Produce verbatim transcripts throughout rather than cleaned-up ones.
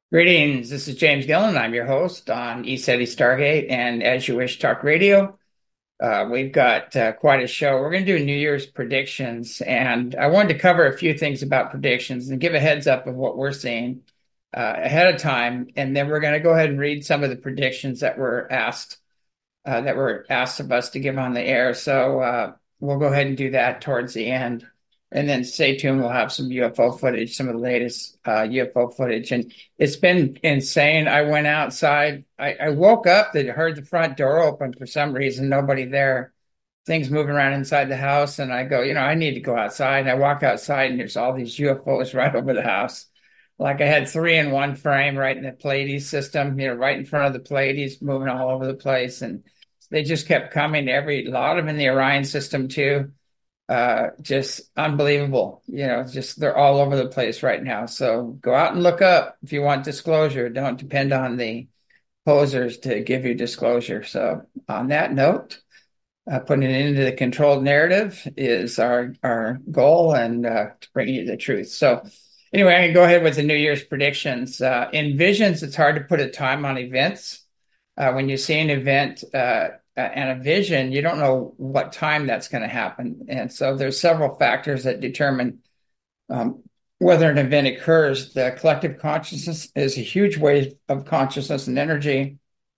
Greetings. This is James Gillen. I'm your host on ECETI Stargate and As You Wish Talk Radio. Uh, we've got uh, quite a show. We're going to do New Year's predictions, and I wanted to cover a few things about predictions and give a heads up of what we're seeing uh, ahead of time, and then we're going to go ahead and read some of the predictions that were asked uh, that were asked of us to give on the air. So uh, we'll go ahead and do that towards the end. And then stay tuned. We'll have some U F O footage, some of the latest uh, U F O footage. And it's been insane. I went outside. I, I woke up and heard the front door open for some reason, nobody there, things moving around inside the house. And I go, you know, I need to go outside. And I walk outside and there's all these U F Os right over the house. Like I had three in one frame right in the Pleiades system, you know, right in front of the Pleiades, moving all over the place. And they just kept coming, every a lot of them in the Orion system too. Uh, just unbelievable. You know, just they're all over the place right now. So go out and look up if you want disclosure. Don't depend on the posers to give you disclosure. So on that note, uh, putting it into the controlled narrative is our our goal, and uh, to bring you the truth. So anyway, I can go ahead with the New Year's predictions. Uh, in visions, it's hard to put a time on events. Uh, when you see an event, uh, and a vision, you don't know what time that's going to happen. And so there's several factors that determine um, whether an event occurs. The collective consciousness is a huge wave of consciousness and energy.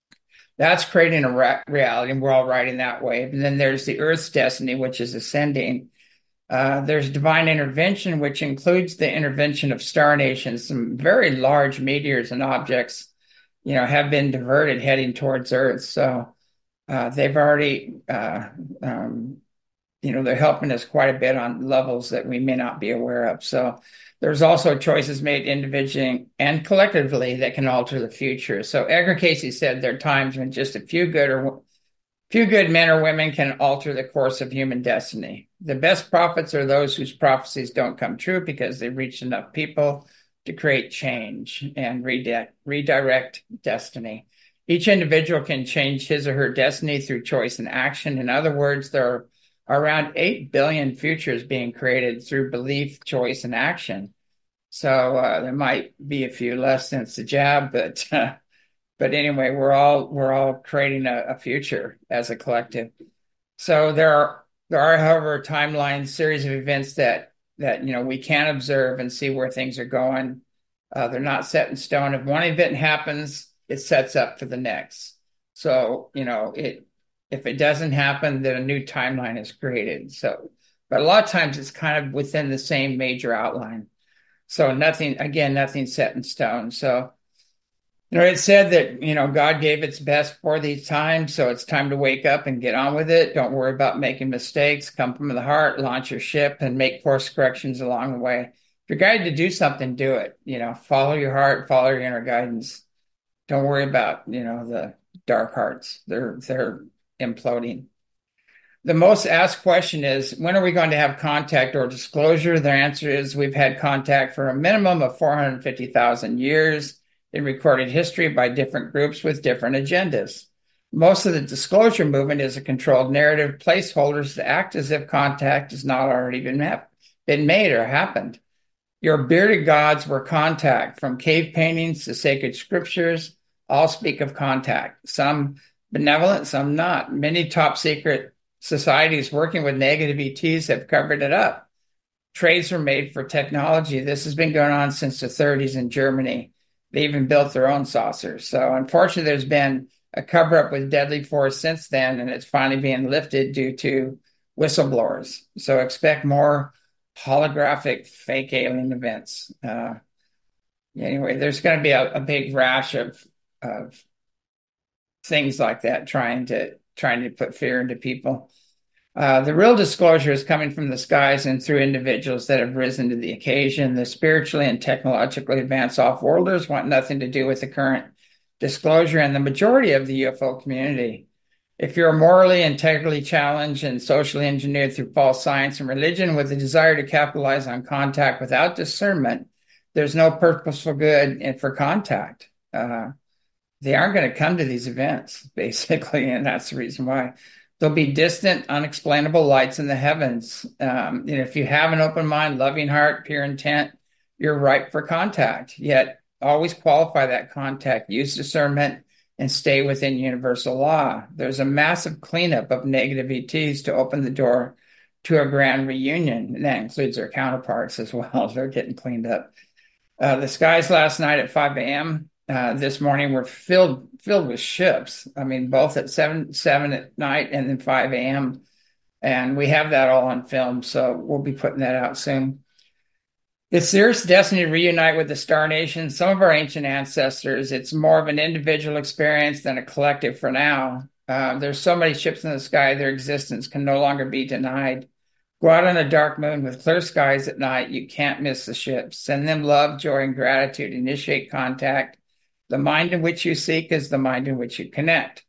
That's creating a ra- reality, and we're all riding that wave. And then there's the Earth's destiny, which is ascending. Uh, there's divine intervention, which includes the intervention of star nations. Some very large meteors and objects, you know, have been diverted heading towards Earth. So Uh, they've already, uh, um, you know, they're helping us quite a bit on levels that we may not be aware of. So there's also choices made individually and collectively that can alter the future. So Edgar Cayce said there are times when just a few good or few good men or women can alter the course of human destiny. The best prophets are those whose prophecies don't come true because they reach enough people to create change and redirect, redirect destiny. Each individual can change his or her destiny through choice and action. In other words, there are around eight billion futures being created through belief, choice, and action. So uh, there might be a few less since the jab, but uh, but anyway, we're all we're all creating a, a future as a collective. So there are there are, however, timelines, series of events that that you know we can observe and see where things are going. Uh, they're not set in stone. If one event happens, it sets up for the next. So, you know, it if it doesn't happen, then a new timeline is created. So, but a lot of times it's kind of within the same major outline. So nothing, again, nothing set in stone. So, you know, it said that, you know, God gave its best for these times. So it's time to wake up and get on with it. Don't worry about making mistakes. Come from the heart, launch your ship and make course corrections along the way. If you're guided to do something, do it. You know, follow your heart, follow your inner guidance. Don't worry about, you know, the dark hearts. They're they're imploding. The most asked question is, when are we going to have contact or disclosure? Their answer is, we've had contact for a minimum of four hundred fifty thousand years in recorded history by different groups with different agendas. Most of the disclosure movement is a controlled narrative, placeholders to act as if contact has not already been, been made or happened. Your bearded gods were contact, from cave paintings to sacred scriptures. All speak of contact, some benevolent, some not. Many top secret societies working with negative E Ts have covered it up. Trades were made for technology. This has been going on since the thirties in Germany. They even built their own saucers. So unfortunately, there's been a cover up with deadly force since then, and it's finally being lifted due to whistleblowers. So expect more holographic fake alien events. Uh, anyway, there's going to be a, a big rash of of things like that, trying to trying to put fear into people. Uh, the real disclosure is coming from the skies and through individuals that have risen to the occasion. The spiritually and technologically advanced off-worlders want nothing to do with the current disclosure, and the majority of the U F O community. If you're morally, integrally challenged and socially engineered through false science and religion with a desire to capitalize on contact without discernment, there's no purposeful good for contact. Uh, they aren't going to come to these events, basically, and that's the reason why. There'll be distant, unexplainable lights in the heavens. Um, you know, if you have an open mind, loving heart, pure intent, you're ripe for contact. Yet always qualify that contact, use discernment, and stay within universal law. There's a massive cleanup of negative E Ts to open the door to a grand reunion. And that includes their counterparts as well. They're getting cleaned up. Uh, the skies last night at five a m Uh, this morning were filled filled with ships. I mean, both at seven seven at night and then five a m And we have that all on film, so we'll be putting that out soon. It's the Earth's destiny to reunite with the Star Nation, some of our ancient ancestors. It's more of an individual experience than a collective for now. Uh, there's so many ships in the sky, their existence can no longer be denied. Go out on a dark moon with clear skies at night. You can't miss the ships. Send them love, joy, and gratitude. Initiate contact. The mind in which you seek is the mind in which you connect.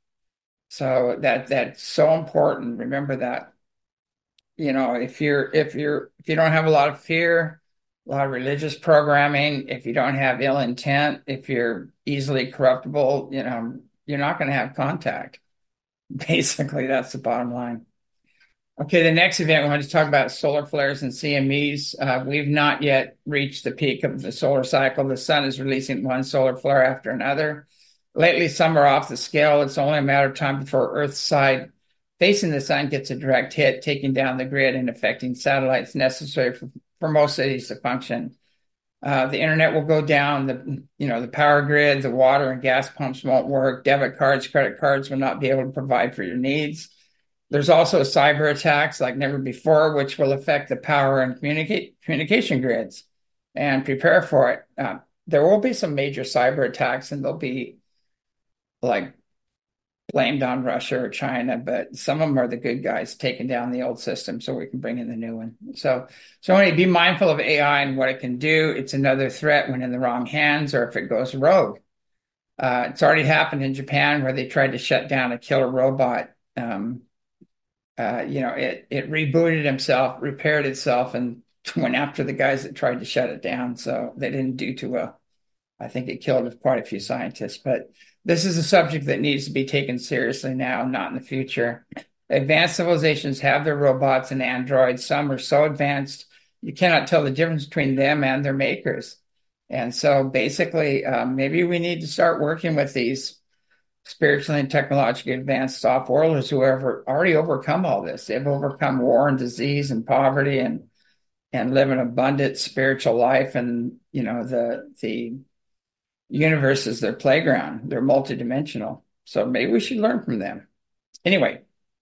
So that that's so important. Remember that. You know, if you're if you're if you don't have a lot of fear, a lot of religious programming, if you don't have ill intent, if you're easily corruptible, you know, you're not going to have contact. Basically, that's the bottom line. Okay, the next event we want to talk about solar flares and C M Es. Uh, we've not yet reached the peak of the solar cycle. The sun is releasing one solar flare after another. Lately, some are off the scale. It's only a matter of time before Earth's side facing the sun gets a direct hit, taking down the grid and affecting satellites necessary for, for most cities to function. Uh, the internet will go down. The you know the power grid, the water and gas pumps won't work. Debit cards, credit cards will not be able to provide for your needs. There's also cyber attacks like never before, which will affect the power and communicate, communication grids. And prepare for it. Uh, there will be some major cyber attacks, and they'll be like blamed on Russia or China, but some of them are the good guys taking down the old system so we can bring in the new one. So, so anyway, be mindful of A I and what it can do. It's another threat when in the wrong hands or if it goes rogue. Uh, it's already happened in Japan where they tried to shut down a killer robot. Um, uh, you know, it it rebooted himself, repaired itself, and went after the guys that tried to shut it down. So they didn't do too well. I think it killed quite a few scientists, but this is a subject that needs to be taken seriously now, not in the future. Advanced civilizations have their robots and androids. Some are so advanced, you cannot tell the difference between them and their makers. And so basically, um, maybe we need to start working with these spiritually and technologically advanced off worlders who have already overcome all this. They've overcome war and disease and poverty and and live an abundant spiritual life. And, you know, the the universe is their playground. They're multidimensional. So maybe we should learn from them. Anyway,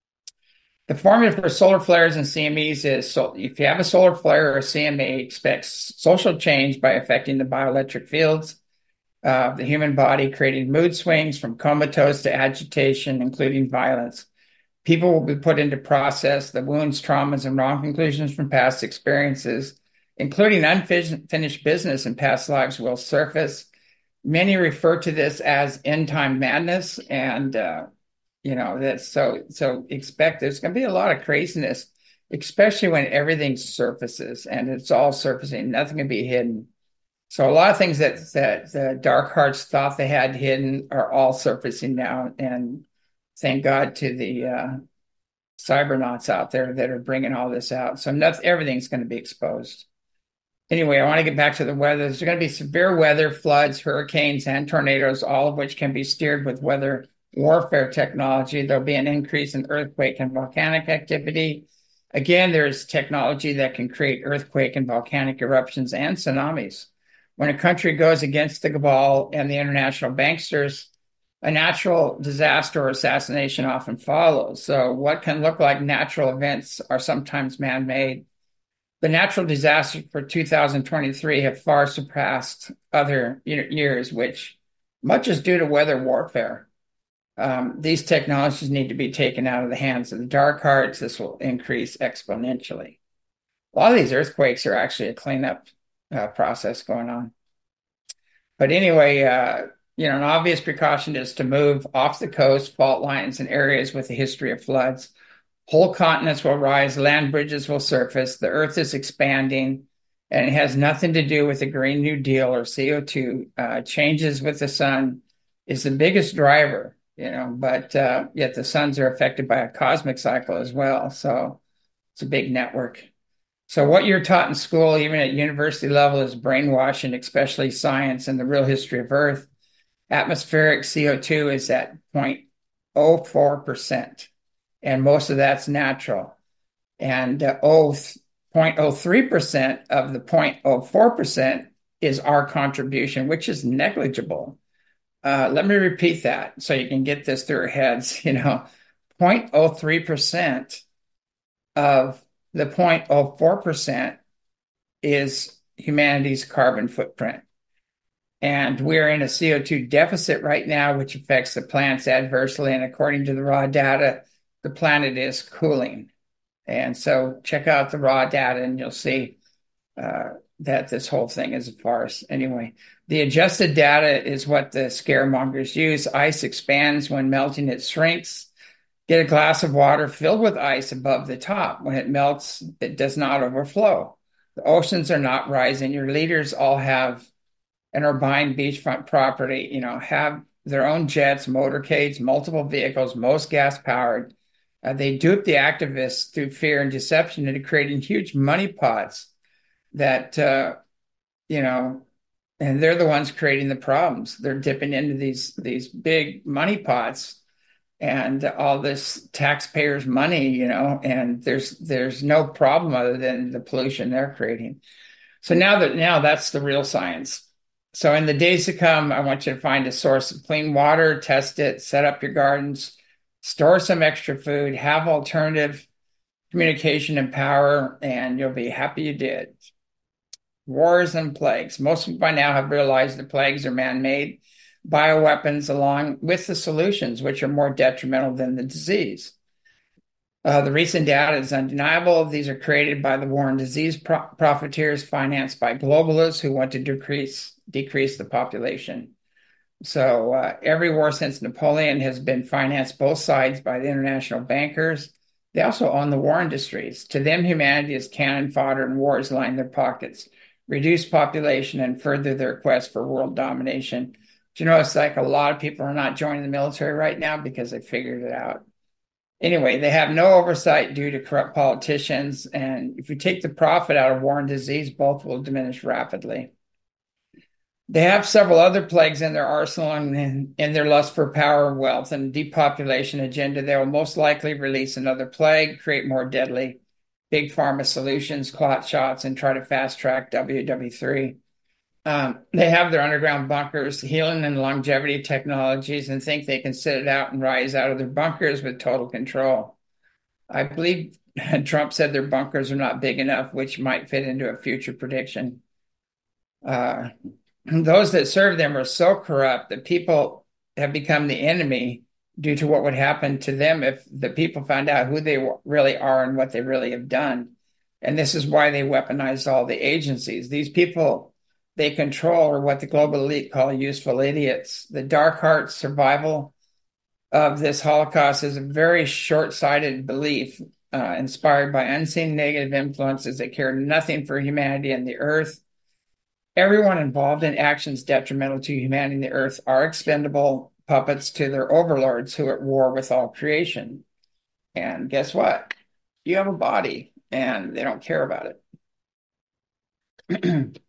the formula for solar flares and C M Es is, so if you have a solar flare or a C M E, expect social change by affecting the bioelectric fields of the human body, creating mood swings from comatose to agitation, including violence. People will be put into process. The wounds, traumas, and wrong conclusions from past experiences, including unfinished business in past lives, will surface. Many refer to this as end time madness, and uh, you know that's so. So expect there's going to be a lot of craziness, especially when everything surfaces and it's all surfacing. Nothing can be hidden. So a lot of things that that the dark hearts thought they had hidden are all surfacing now, and thank God to the uh, cybernauts out there that are bringing all this out. So nothing, everything's going to be exposed. Anyway, I want to get back to the weather. There's going to be severe weather, floods, hurricanes, and tornadoes, all of which can be steered with weather warfare technology. There'll be an increase in earthquake and volcanic activity. Again, there's technology that can create earthquake and volcanic eruptions and tsunamis. When a country goes against the cabal and the international banksters, a natural disaster or assassination often follows. So what can look like natural events are sometimes man-made. The natural disasters for two thousand twenty-three have far surpassed other years, which much is due to weather warfare. Um, these technologies need to be taken out of the hands of the dark hearts. This will increase exponentially. A lot of these earthquakes are actually a cleanup uh, process going on. But anyway, uh, you know, an obvious precaution is to move off the coast, fault lines, and areas with a history of floods. Whole continents will rise, land bridges will surface, the earth is expanding, and it has nothing to do with the Green New Deal or C O two. Uh, changes with the sun is the biggest driver, you know, but uh, yet the suns are affected by a cosmic cycle as well. So it's a big network. So what you're taught in school, even at university level, is brainwashing, especially science and the real history of Earth. Atmospheric C O two is at zero point zero four percent, and most of that's natural. And uh, zero point zero three percent of the zero point zero four percent is our contribution, which is negligible. Uh, let me repeat that so you can get this through your heads. You know, zero point zero three percent of the zero point zero four percent is humanity's carbon footprint. And we're in a C O two deficit right now, which affects the plants adversely. And according to the raw data, the planet is cooling. And so check out the raw data and you'll see uh, that this whole thing is a farce. Anyway, the adjusted data is what the scaremongers use. Ice expands when melting, it shrinks. Get a glass of water filled with ice above the top. When it melts, it does not overflow. The oceans are not rising. Your leaders all have and are buying beachfront property, you know, have their own jets, motorcades, multiple vehicles, most gas powered. Uh, they dupe the activists through fear and deception into creating huge money pots that, uh, you know, and they're the ones creating the problems. They're dipping into these these big money pots and all this taxpayers' money, you know, and there's there's no problem other than the pollution they're creating. So now that now that's the real science. So in the days to come, I want you to find a source of clean water, test it, set up your gardens, store some extra food, have alternative communication and power, and you'll be happy you did. Wars and plagues. Most people by now have realized the plagues are man-made bioweapons along with the solutions, which are more detrimental than the disease. Uh, the recent data is undeniable. These are created by the war and disease pro- profiteers financed by globalists who want to decrease decrease the population. So uh, every war since Napoleon has been financed both sides by the international bankers. They also own the war industries. To them, humanity is cannon fodder and wars line their pockets, reduce population and further their quest for world domination. Do you know, it's like a lot of people are not joining the military right now because they figured it out. Anyway, they have no oversight due to corrupt politicians. And if you take the profit out of war and disease, both will diminish rapidly. They have several other plagues in their arsenal, and in their lust for power, wealth, and depopulation agenda, they will most likely release another plague, create more deadly big pharma solutions, clot shots, and try to fast track W W three. Um, they have their underground bunkers, healing and longevity technologies, and think they can sit it out and rise out of their bunkers with total control. I believe Trump said their bunkers are not big enough, which might fit into a future prediction. Uh, Those that serve them are so corrupt that people have become the enemy due to what would happen to them if the people found out who they really are and what they really have done. And this is why they weaponize all the agencies. These people they control are what the global elite call useful idiots. The dark heart survival of this Holocaust is a very short-sighted belief uh, inspired by unseen negative influences that care nothing for humanity and the earth. Everyone involved in actions detrimental to humanity and the earth are expendable puppets to their overlords who are at war with all creation. And guess what? You have a body, and they don't care about it.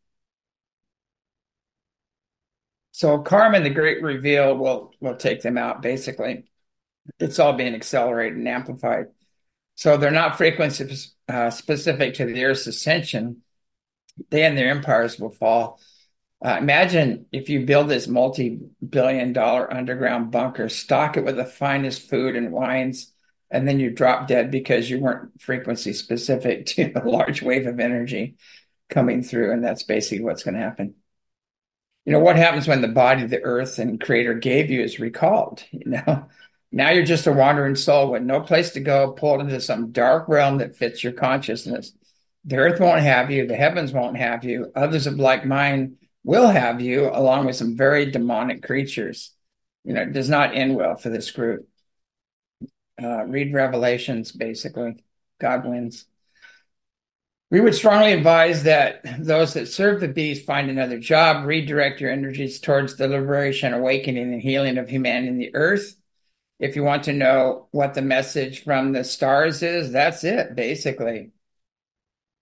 So Karman, the great reveal, will will take them out, basically. It's all being accelerated and amplified. So they're not frequency uh, specific to the Earth's ascension. They and their empires will fall. Uh, imagine if you build this multi-billion dollar underground bunker, stock it with the finest food and wines, and then you drop dead because you weren't frequency specific to a large wave of energy coming through. And that's basically what's going to happen. You know, what happens when the body the earth and creator gave you is recalled? You know, now you're just a wandering soul with no place to go, pulled into some dark realm that fits your consciousness. The earth won't have you. The heavens won't have you. Others of like mind will have you, along with some very demonic creatures. You know, it does not end well for this group. Uh, read Revelations, basically. God wins. We would strongly advise that those that serve the beast find another job, redirect your energies towards the liberation, awakening, and healing of humanity and the earth. If you want to know what the message from the stars is, that's it, basically.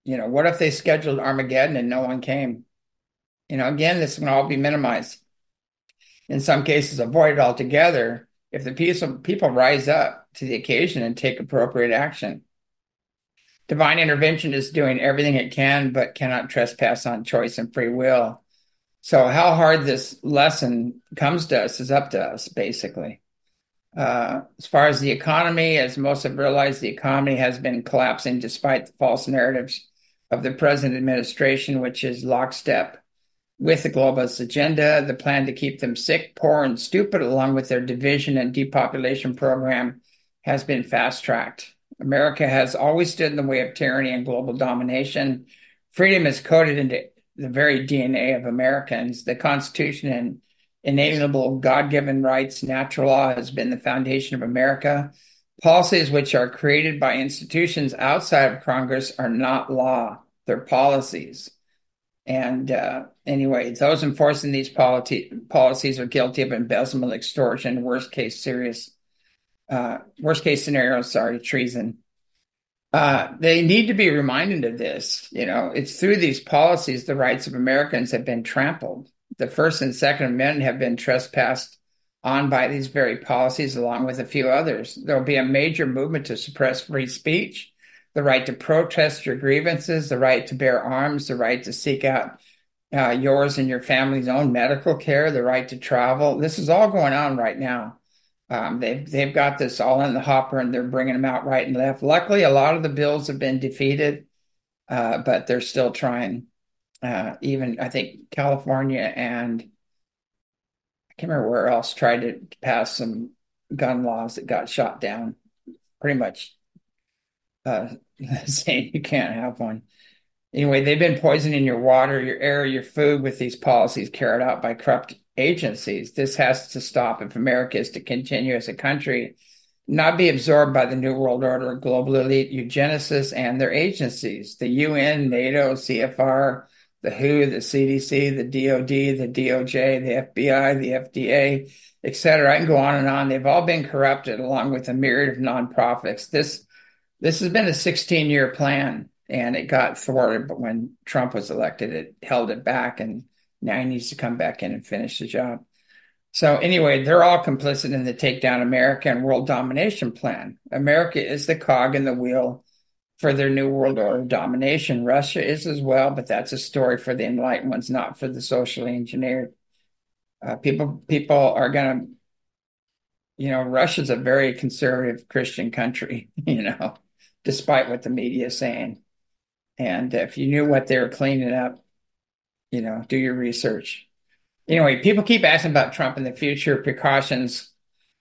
You know, what if they scheduled Armageddon and no one came? You know, again, this can all be minimized. In some cases, avoided altogether if the people, people rise up to the occasion and take appropriate action. Divine intervention is doing everything it can, but cannot trespass on choice and free will. So how hard this lesson comes to us is up to us, basically. Uh, as far as the economy, as most have realized, the economy has been collapsing despite the false narratives of the present administration, which is lockstep with the globalist agenda, the plan to keep them sick, poor, and stupid, along with their division and depopulation program, has been fast-tracked. America has always stood in the way of tyranny and global domination. Freedom is coded into the very D N A of Americans. The Constitution and inalienable God-given rights, natural law has been the foundation of America. Policies which are created by institutions outside of Congress are not law, they're policies. And uh, anyway, those enforcing these politi- policies are guilty of embezzlement, extortion, worst case serious, uh, worst case scenario, sorry, treason. Uh, they need to be reminded of this. You know, it's through these policies the rights of Americans have been trampled. The First and Second Amendment have been trespassed on by these very policies, along with a few others. There'll be a major movement to suppress free speech, the right to protest your grievances, the right to bear arms, the right to seek out uh, yours and your family's own medical care, the right to travel. This is all going on right now. Um, they've they've got this all in the hopper, and they're bringing them out right and left. Luckily, a lot of the bills have been defeated, uh, but they're still trying. Uh, even I think California and I can't remember where else tried to pass some gun laws that got shot down. Pretty much uh, saying you can't have one. Anyway, they've been poisoning your water, your air, your food with these policies carried out by corrupt agencies. This has to stop if America is to continue as a country, not be absorbed by the New World Order, global elite eugenicists and their agencies, the U N, NATO, C F R, the W H O, the C D C, the D O D, the D O J, the F B I, the F D A, et cetera. I can go on and on. They've all been corrupted along with a myriad of nonprofits. This, this has been a sixteen-year plan. And it got thwarted, but when Trump was elected, it held it back, and now he needs to come back in and finish the job. So anyway, they're all complicit in the takedown America and world domination plan. America is the cog in the wheel for their new world order domination. Russia is as well, but that's a story for the enlightened ones, not for the socially engineered. Uh, people, people are going to, you know, Russia's a very conservative Christian country, you know, despite what the media is saying. And if you knew what they were cleaning up, you know, do your research. Anyway, people keep asking about Trump in the future. Precautions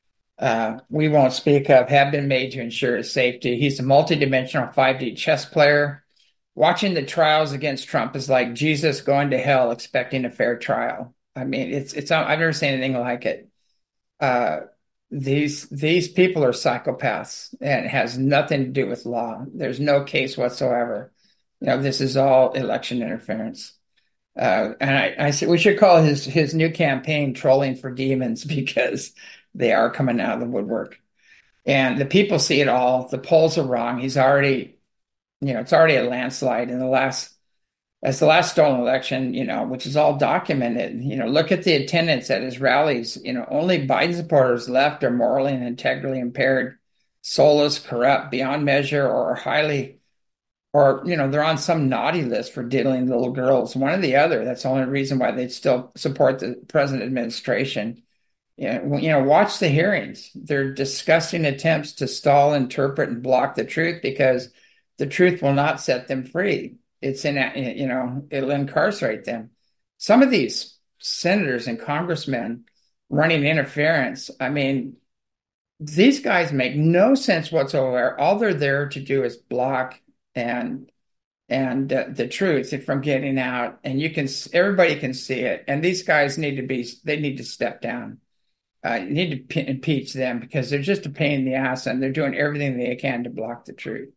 uh, we won't speak of have been made to ensure his safety. He's a multidimensional five D chess player. Watching the trials against Trump is like Jesus going to hell expecting a fair trial. I mean, it's it's I've never seen anything like it. Uh, these these people are psychopaths, and it has nothing to do with law. There's no case whatsoever. You know, this is all election interference. Uh, and I, I said we should call his his new campaign "Trolling for Demons" because they are coming out of the woodwork, and the people see it all. The polls are wrong. He's already, you know, it's already a landslide in the last as the last stolen election. You know, which is all documented. You know, look at the attendance at his rallies. You know, only Biden supporters left are morally and integrally impaired, soulless, corrupt, beyond measure, or highly. Or, you know, they're on some naughty list for diddling little girls, one or the other. That's the only reason why they'd still support the present administration. You know, you know, watch the hearings. They're disgusting attempts to stall, interpret, and block the truth because the truth will not set them free. It's in, you know, it'll incarcerate them. Some of these senators and congressmen running interference, I mean, these guys make no sense whatsoever. All they're there to do is block and and uh, the truth from getting out, and you can everybody can see it. And these guys need to be they need to step down. Uh, you need to p- impeach them because they're just a pain in the ass, and they're doing everything they can to block the truth.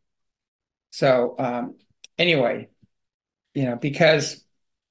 So um, anyway, you know, because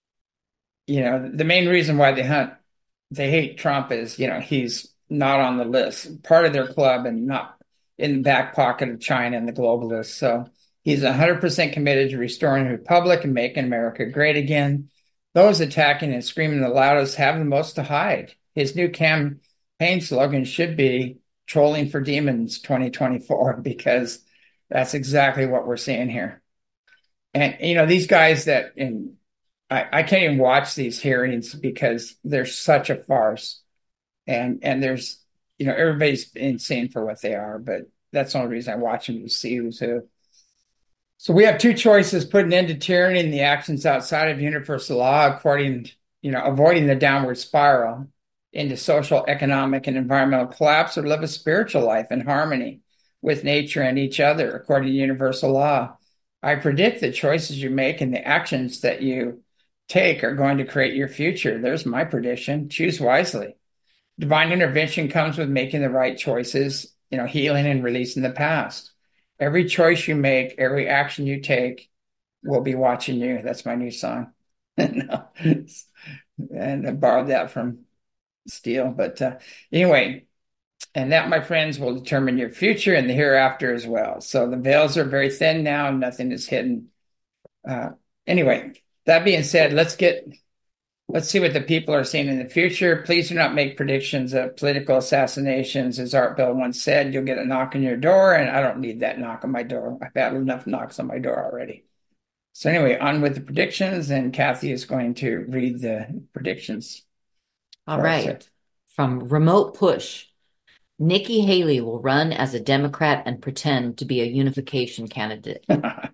you know the main reason why they hunt they hate Trump is you know he's not on the list, part of their club, and not in the back pocket of China and the globalists. So. He's one hundred percent committed to restoring the republic and making America great again. Those attacking and screaming the loudest have the most to hide. His new campaign slogan should be "Trolling for Demons twenty twenty-four," because that's exactly what we're seeing here. And, you know, these guys that in I, I can't even watch these hearings because they're such a farce. And and there's, you know, everybody's insane for what they are, but that's the only reason I watch them, to see who's who. So we have two choices: put an end to tyranny and the actions outside of universal law, according, you know, avoiding the downward spiral into social, economic, and environmental collapse, or live a spiritual life in harmony with nature and each other, according to universal law. I predict the choices you make and the actions that you take are going to create your future. There's my prediction. Choose wisely. Divine intervention comes with making the right choices, you know, healing and releasing the past. Every choice you make, every action you take will be watching you. That's my new song. No. And I borrowed that from Steele. But uh, anyway, and that, my friends, will determine your future and the hereafter as well. So the veils are very thin now, nothing is hidden. Uh, anyway, that being said, let's get let's see what the people are seeing in the future. Please do not make predictions of political assassinations. As Art Bell once said, you'll get a knock on your door, and I don't need that knock on my door. I've had enough knocks on my door already. So anyway, on with the predictions, and Kathy is going to read the predictions. All right. From Remote Push, Nikki Haley will run as a Democrat and pretend to be a unification candidate.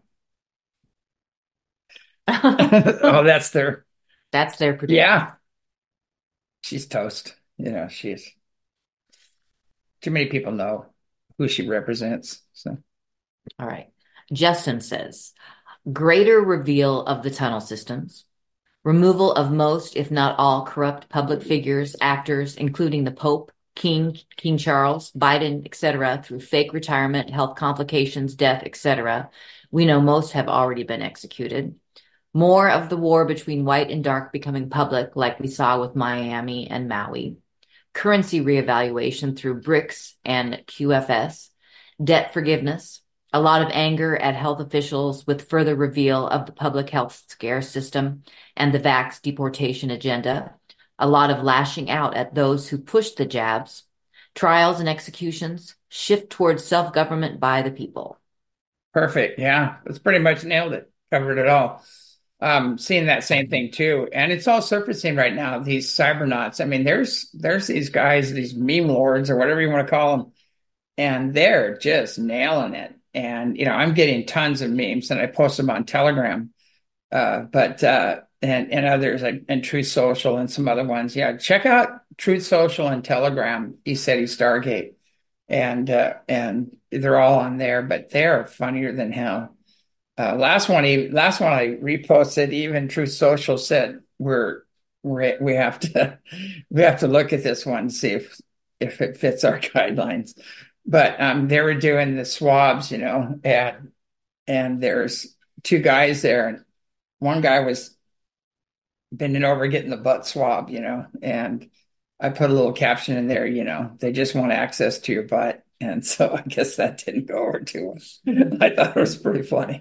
Oh, that's their That's their prediction. Yeah. She's toast. You know, she's too many people know who she represents. So, all right. Justin says, greater reveal of the tunnel systems, removal of most, if not all, corrupt public figures, actors, including the Pope, King, King Charles, Biden, et cetera, through fake retirement, health complications, death, et cetera. We know most have already been executed. More of the war between white and dark becoming public, like we saw with Miami and Maui. Currency reevaluation through BRICS and Q F S. Debt forgiveness. A lot of anger at health officials with further reveal of the public health scare system and the vax deportation agenda. A lot of lashing out at those who pushed the jabs. Trials and executions. Shift towards self-government by the people. Perfect. Yeah, that's pretty much nailed it. Covered it all. Um, seeing that same thing too, and it's all surfacing right now. These cybernauts. I mean, there's there's these guys, these meme lords or whatever you want to call them, and they're just nailing it. And you know, I'm getting tons of memes, and I post them on Telegram, uh, but uh, and and others, like, and Truth Social and some other ones. Yeah, check out Truth Social and Telegram. ECETI Stargate, and uh, and they're all on there, but they're funnier than hell. Uh, last one, he, last one I reposted. Even Truth Social said we're, we're we have to we have to look at this one and see if if it fits our guidelines. But um, they were doing the swabs, you know, and and there's two guys there, and one guy was bending over getting the butt swab, you know, and I put a little caption in there, you know, they just want access to your butt. And so I guess that didn't go over too well. I thought it was pretty funny,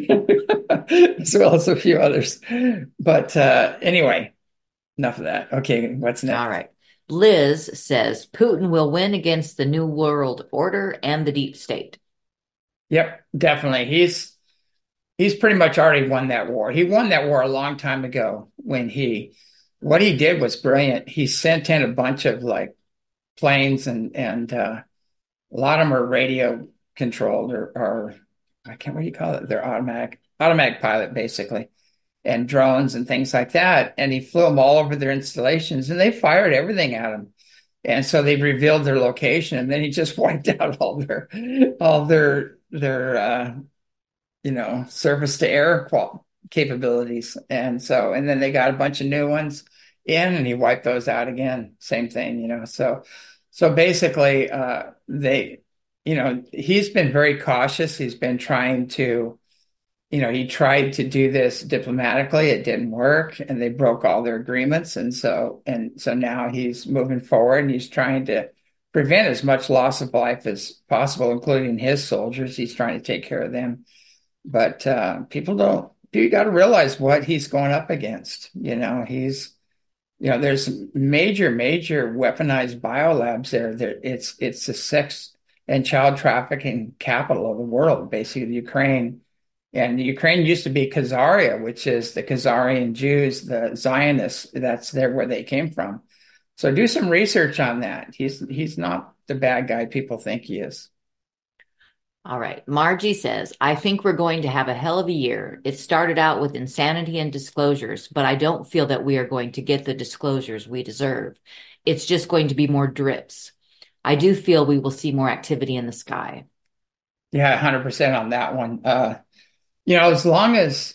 as well as a few others. But uh, anyway, enough of that. Okay, what's next? All right. Liz says Putin will win against the New World Order and the deep state. Yep, definitely. He's he's pretty much already won that war. He won that war a long time ago when he what he did was brilliant. He sent in a bunch of like planes and and uh, a lot of them are radio controlled or, or I can't what do you call it? They're automatic automatic pilot basically, and drones and things like that. And he flew them all over their installations, and they fired everything at him. And so they revealed their location, and then he just wiped out all their all their their uh, you know surface to air qual- capabilities. And so and then they got a bunch of new ones in, and he wiped those out again. Same thing, you know. So. So basically, uh, they, you know, he's been very cautious. He's been trying to, you know, he tried to do this diplomatically. It didn't work, and they broke all their agreements. And so, and so now he's moving forward, and he's trying to prevent as much loss of life as possible, including his soldiers. He's trying to take care of them. But uh, people don't, you got to realize what he's going up against. You know, he's, you know, there's major, major weaponized biolabs there. There, it's it's the sex and child trafficking capital of the world, basically the Ukraine. And Ukraine used to be Khazaria, which is the Khazarian Jews, the Zionists. That's there where they came from. So do some research on that. He's he's not the bad guy people think he is. All right. Margie says, I think we're going to have a hell of a year. It started out with insanity and disclosures, but I don't feel that we are going to get the disclosures we deserve. It's just going to be more drips. I do feel we will see more activity in the sky. Yeah, one hundred percent on that one. Uh, you know, as long as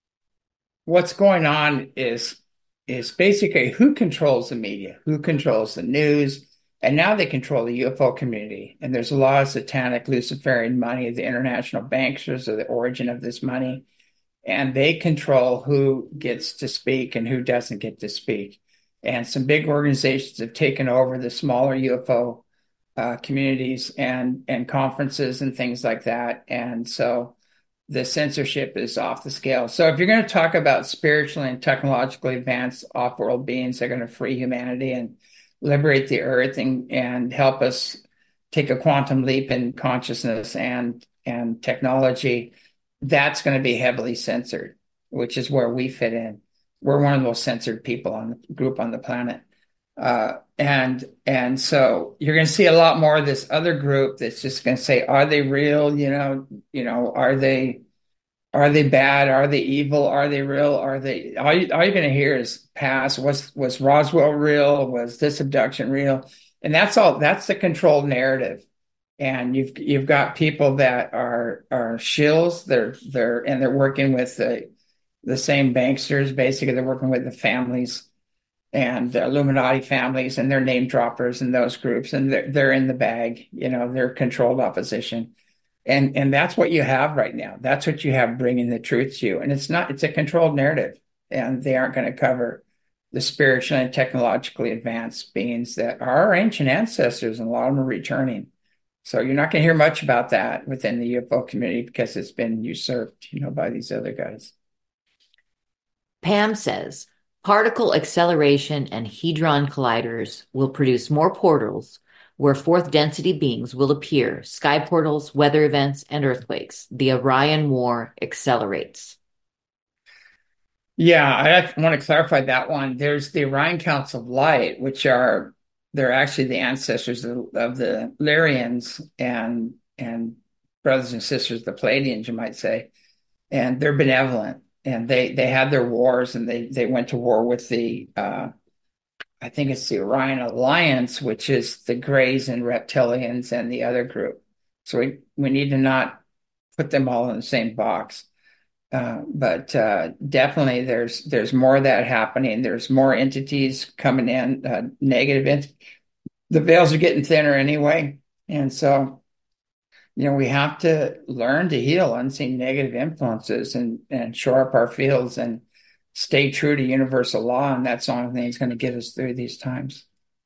what's going on is is basically who controls the media, who controls the news, and now they control the U F O community. And there's a lot of satanic Luciferian money. The international bankers are the origin of this money, and they control who gets to speak and who doesn't get to speak. And some big organizations have taken over the smaller U F O uh, communities and and conferences and things like that. And so the censorship is off the scale. So if you're going to talk about spiritually and technologically advanced off-world beings that are going to free humanity and liberate the earth and, and help us take a quantum leap in consciousness and and technology, that's going to be heavily censored, which is where we fit in. We're one of the most censored people on the group on the planet. Uh, and and so you're going to see a lot more of this other group that's just going to say, are they real? You know, you know, are they are they bad? Are they evil? Are they real? Are they? All, you, all you're going to hear is past. Was was Roswell real? Was this abduction real? And that's all. That's the controlled narrative. And you've you've got people that are are shills. They're they're and they're working with the the same banksters. Basically, they're working with the families and the Illuminati families, and they're name droppers in those groups, and they're they're in the bag. You know, they're controlled opposition, and and that's what you have right now. That's what you have bringing the truth to you, and it's not. It's a controlled narrative, and they aren't going to cover the spiritually and technologically advanced beings that are our ancient ancestors, and a lot of them are returning. So you're not going to hear much about that within the U F O community because it's been usurped, you know, by these other guys. Pam says, particle acceleration and hadron colliders will produce more portals where fourth density beings will appear, sky portals, weather events, and earthquakes. The Orion War accelerates. Yeah, I want to clarify that one. There's the Orion Counts of Light, which are they're actually the ancestors of, of the Lyrians and and brothers and sisters, the Pleiadians, you might say, and they're benevolent. And they they had their wars, and they they went to war with the uh, I think it's the Orion Alliance, which is the Greys and Reptilians and the other group. So we we need to not put them all in the same box. Uh, but uh, definitely, there's there's more of that happening. There's more entities coming in, uh, negative. Ent- the veils are getting thinner anyway, and so you know we have to learn to heal unseen negative influences and and shore up our fields and stay true to universal law. And that's the only thing that's going to get us through these times.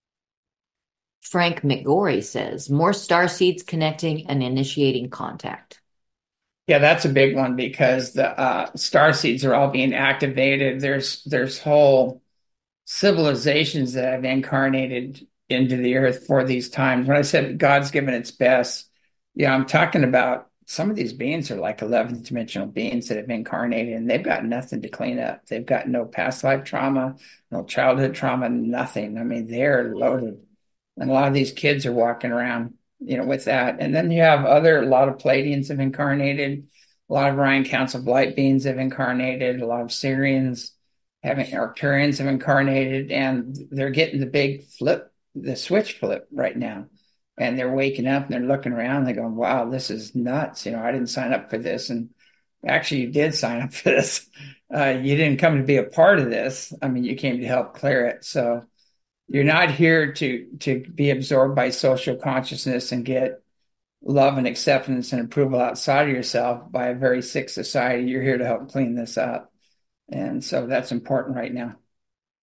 Frank McGorry says, more star seeds connecting and initiating contact. Yeah, that's a big one because the uh, star seeds are all being activated. There's there's whole civilizations that have incarnated into the earth for these times. When I said God's given its best, yeah, I'm talking about some of these beings are like eleventh dimensional beings that have incarnated and they've got nothing to clean up. They've got no past life trauma, no childhood trauma, nothing. I mean, they're loaded. And a lot of these kids are walking around, you know, with that. And then you have other, a lot of Pleiadians have incarnated, a lot of Orion Counts of Light beings have incarnated, a lot of Sirians having Arcturians have incarnated, and they're getting the big flip, the switch flip right now. And they're waking up and they're looking around and they're going, wow, this is nuts. You know, I didn't sign up for this. And actually, you did sign up for this. Uh, you didn't come to be a part of this. I mean, you came to help clear it. So you're not here to to be absorbed by social consciousness and get love and acceptance and approval outside of yourself by a very sick society. You're here to help clean this up. And so that's important right now.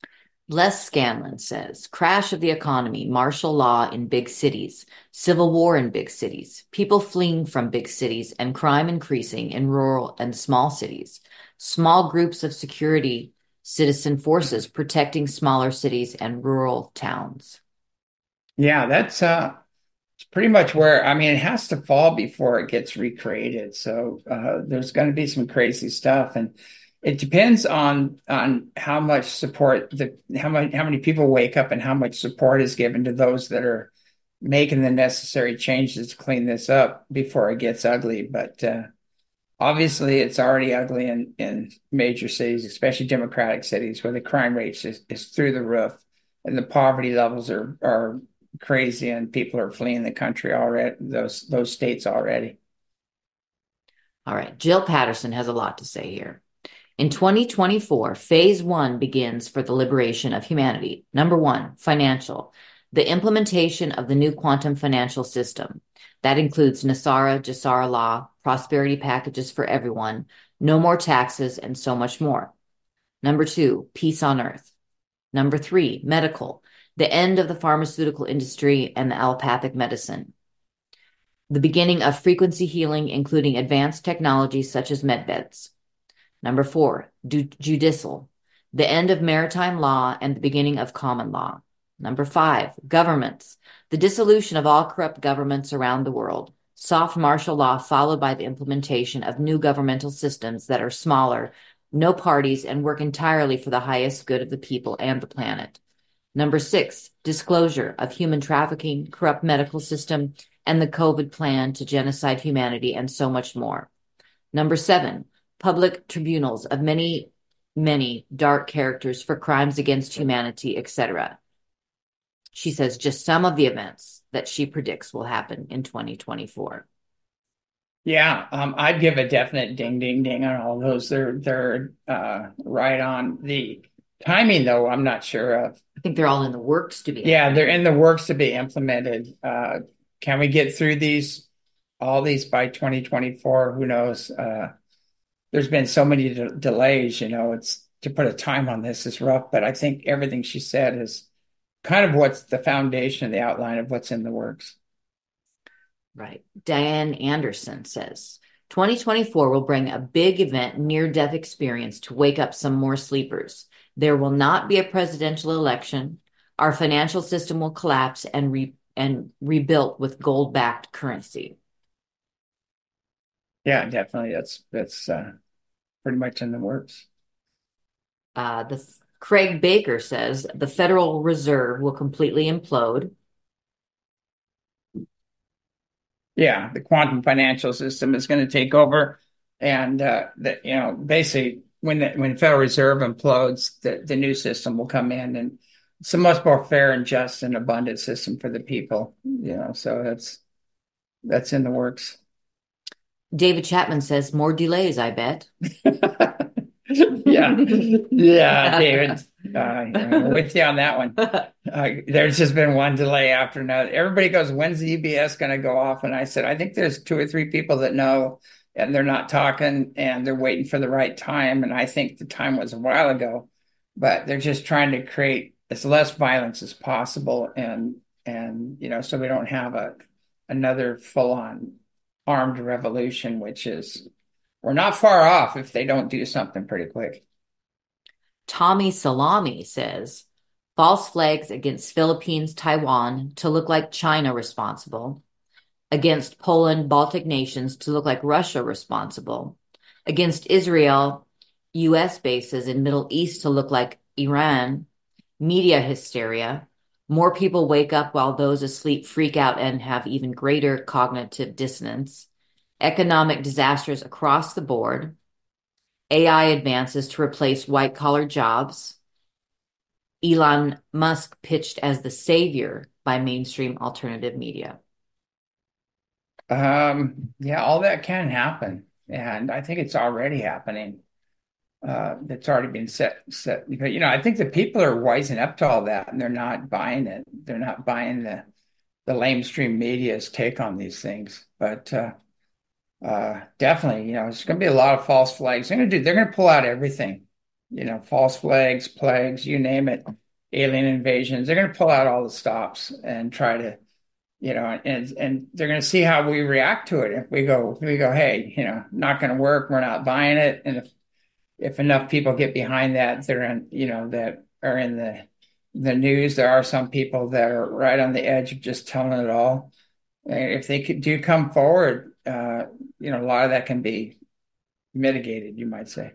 Les Scanlon says, crash of the economy, martial law in big cities, civil war in big cities, people fleeing from big cities, and crime increasing in rural and small cities, small groups of security citizen forces protecting smaller cities and rural towns. Yeah, that's uh it's pretty much where I mean it has to fall before it gets recreated. So uh there's going to be some crazy stuff, and it depends on on how much support the how many how many people wake up and how much support is given to those that are making the necessary changes to clean this up before it gets ugly. But uh obviously it's already ugly in in major cities, especially democratic cities where the crime rate is, is through the roof and the poverty levels are are crazy and people are fleeing the country already, those those states already. All right, Jill Patterson has a lot to say here. In twenty twenty-four, phase one begins for the liberation of humanity. Number one, financial. The implementation of the new quantum financial system. That includes NESARA, GESARA law, prosperity packages for everyone, no more taxes, and so much more. Number two, peace on earth. Number three, medical. The end of the pharmaceutical industry and the allopathic medicine. The beginning of frequency healing, including advanced technologies such as medbeds. Number four, judicial. The end of maritime law and the beginning of common law. Number five, governments. The dissolution of all corrupt governments around the world. Soft martial law followed by the implementation of new governmental systems that are smaller, no parties, and work entirely for the highest good of the people and the planet. Number six, disclosure of human trafficking, corrupt medical system, and the COVID plan to genocide humanity, and so much more. Number seven, public tribunals of many, many dark characters for crimes against humanity, et cetera. She says just some of the events that she predicts will happen in twenty twenty-four. Yeah, um, I'd give a definite ding, ding, ding on all those. They're they're uh, right on. The timing, though, I'm not sure of. I think they're all in the works to be. Yeah, they're in the works to be implemented. Uh, can we get through these, all these by twenty twenty-four? Who knows? Uh, there's been so many de delays, you know, it's to put a time on this is rough, but I think everything she said is kind of what's the foundation, the outline of what's in the works. Right. Diane Anderson says, twenty twenty-four will bring a big event, near-death experience to wake up some more sleepers. There will not be a presidential election. Our financial system will collapse and re and rebuilt with gold-backed currency. Yeah, definitely. That's that's uh, pretty much in the works. Uh, the Craig Baker says the Federal Reserve will completely implode. Yeah, the quantum financial system is going to take over, and uh, that you know basically when the when Federal Reserve implodes, the the new system will come in, and it's a much more fair and just and abundant system for the people. You know, so that's that's in the works. David Chapman says more delays, I bet. Yeah, yeah, David, uh, with you on that one. Uh, there's just been one delay after another. Everybody goes, "When's the U B S going to go off?" And I said, "I think there's two or three people that know, and they're not talking, and they're waiting for the right time." And I think the time was a while ago, but they're just trying to create as less violence as possible, and and you know, so we don't have a another full-on armed revolution, which is. We're not far off if they don't do something pretty quick. Tommy Salami says, false flags against Philippines, Taiwan to look like China responsible, against Poland, Baltic nations to look like Russia responsible, against Israel, U S bases in Middle East to look like Iran, media hysteria, more people wake up while those asleep freak out and have even greater cognitive dissonance, economic disasters across the board, A I advances to replace white-collar jobs, Elon Musk pitched as the savior by mainstream alternative media. Um, yeah, all that can happen, and I think it's already happening. Uh, it's already been set, set. But you know, I think the people are wising up to all that, and they're not buying it. They're not buying the the lamestream media's take on these things. But uh, Uh, definitely, you know, it's going to be a lot of false flags. They're going to do, they're going to pull out everything, you know, false flags, plagues, you name it. alien invasions. They're going to pull out all the stops and try to, you know, and and they're going to see how we react to it. If we go, if we go, hey, you know, not going to work. We're not buying it. And if if enough people get behind that, they're in, you know, that are in the the news. There are some people that are right on the edge of just telling it all. And if they could do come forward, uh, you know, a lot of that can be mitigated, you might say.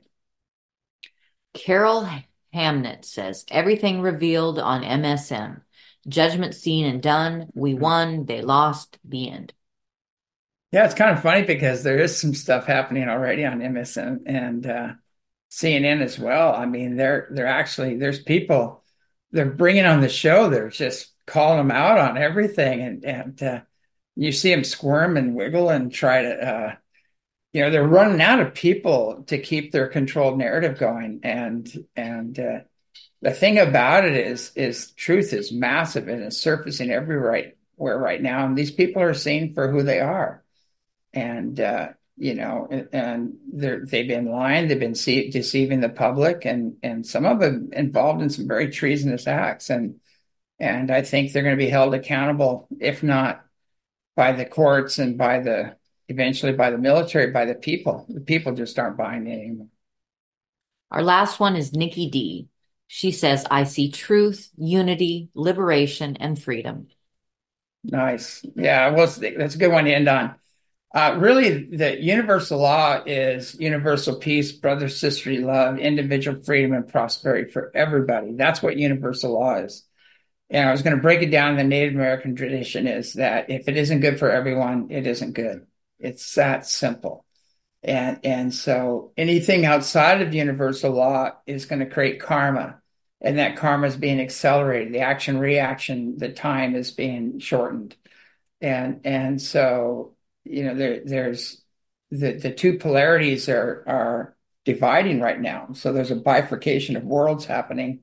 Carol Hamnett says, everything revealed on M S M. Judgment seen and done. We won. They lost. The end. Yeah, it's kind of funny because there is some stuff happening already on M S N and uh, C N N as well. I mean, they're they're actually there's people they're bringing on the show. They're just calling them out on everything, and and uh, you see them squirm and wiggle and try to uh, you know they're running out of people to keep their controlled narrative going. And and uh, the thing about it is is truth is massive and it's surfacing everywhere right now, and these people are seen for who they are. And uh, you know, and they're they've been lying, they've been see, deceiving the public, and and some of them involved in some very treasonous acts, and and I think they're going to be held accountable, if not by the courts and by the eventually by the military, by the people. The people just aren't buying it anymore. Our last one is Nikki D. She says, I see truth, unity, liberation, and freedom. Nice. Yeah, well, that's a good one to end on. Uh, really, the universal law is universal peace, brother, sisterly love, individual freedom, and prosperity for everybody. That's what universal law is. And I was going to break it down in the Native American tradition is that if it isn't good for everyone, it isn't good. It's that simple. And, and so anything outside of universal law is going to create karma. And that karma is being accelerated. The action reaction, the time is being shortened. And, and so you know, there, there's the, the two polarities are, are dividing right now. So there's a bifurcation of worlds happening.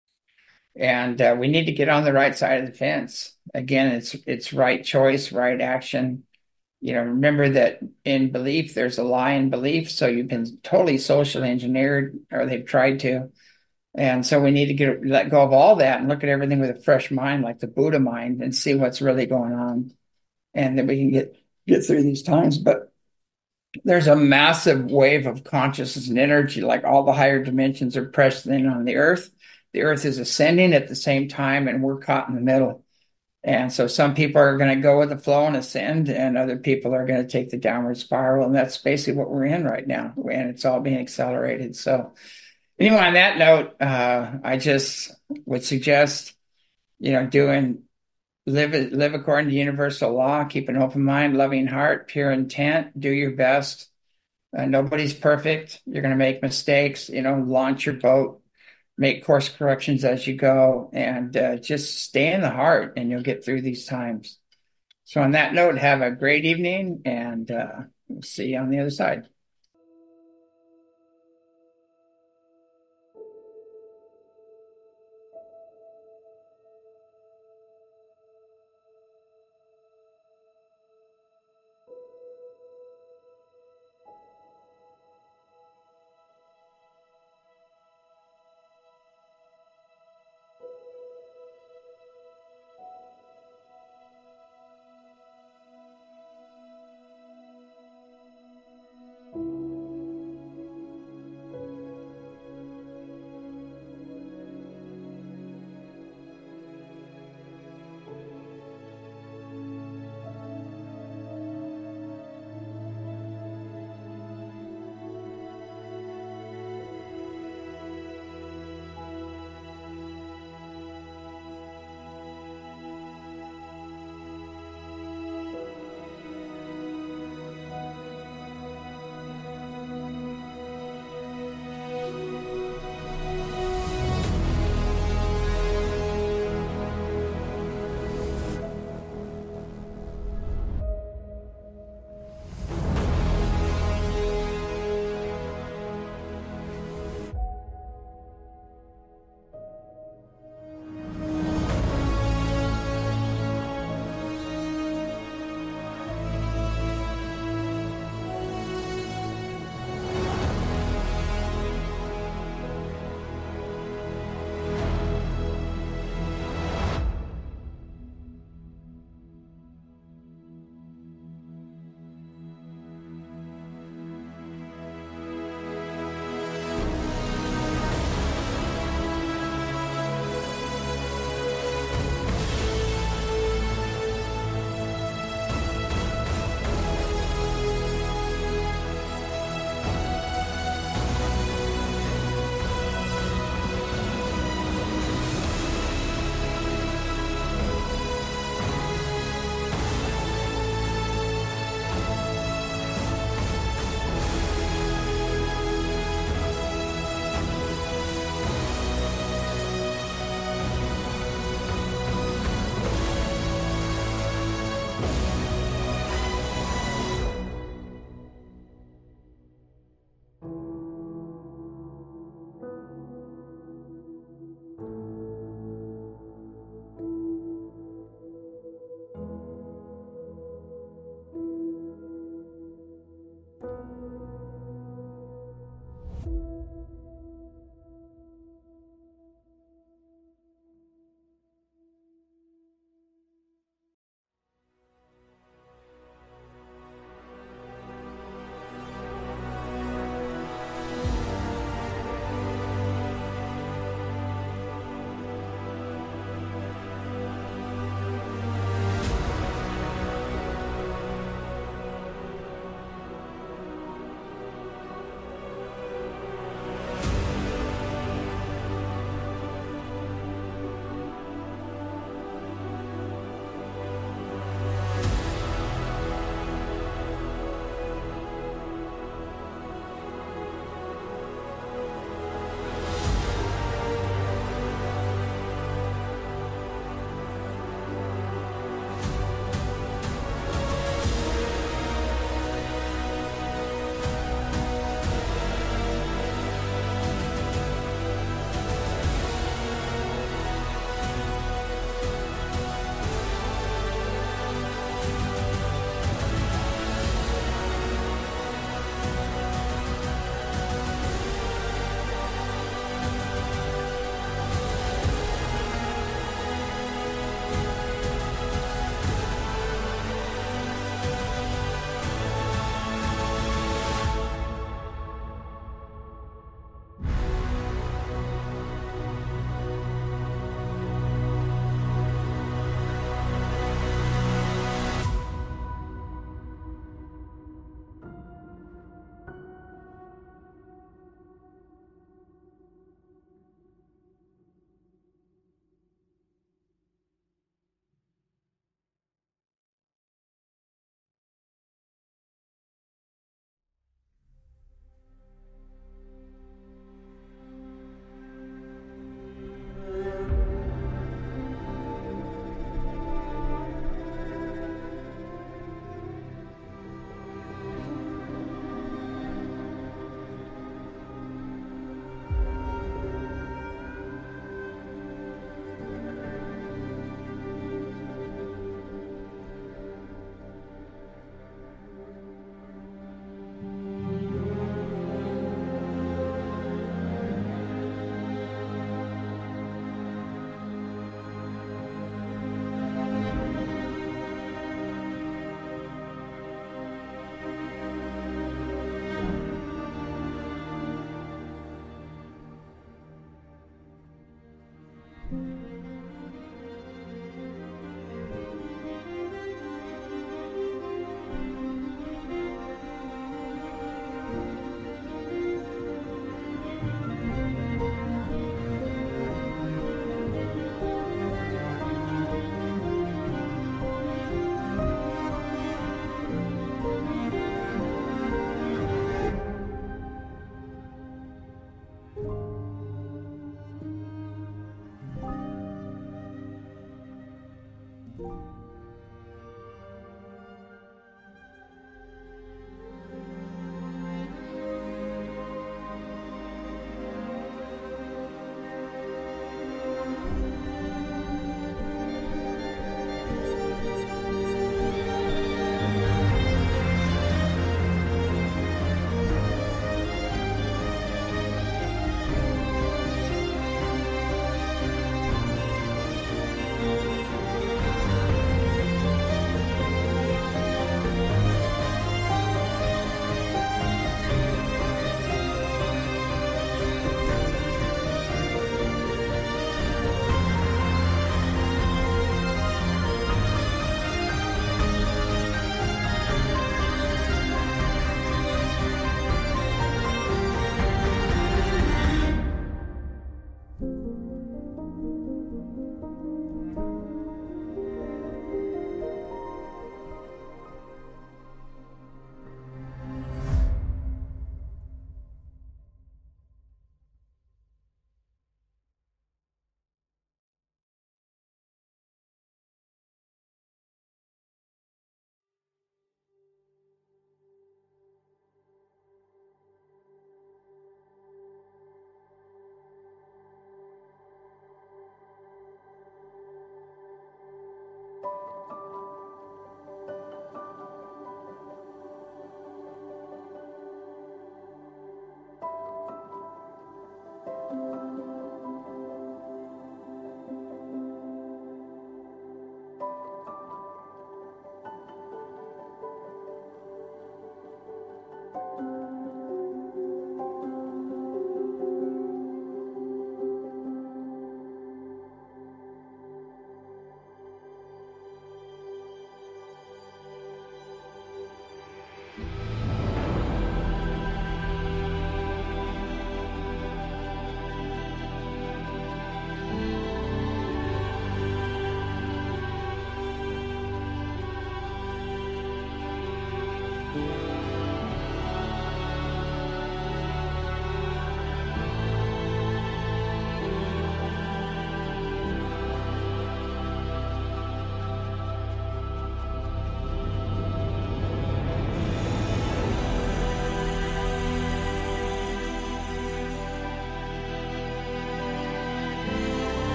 And uh, we need to get on the right side of the fence. Again, it's it's right choice, right action. You know, remember that in belief, there's a lie in belief. So you've been totally socially engineered, or they've tried to. And so we need to get let go of all that and look at everything with a fresh mind, like the Buddha mind, and see what's really going on. And then we can get get through these times. But there's a massive wave of consciousness and energy, like all the higher dimensions are pressed in on the earth. The earth is ascending at the same time, and we're caught in the middle. And so some people are going to go with the flow and ascend, and other people are going to take the downward spiral. And that's basically what we're in right now. And it's all being accelerated. So anyway, on that note, uh, I just would suggest, you know, doing live live according to universal law, keep an open mind, loving heart, pure intent, do your best. Uh, nobody's perfect. You're going to make mistakes, you know, launch your boat, make course corrections as you go, and uh, just stay in the heart and you'll get through these times. So on that note, have a great evening, and uh, we'll see you on the other side.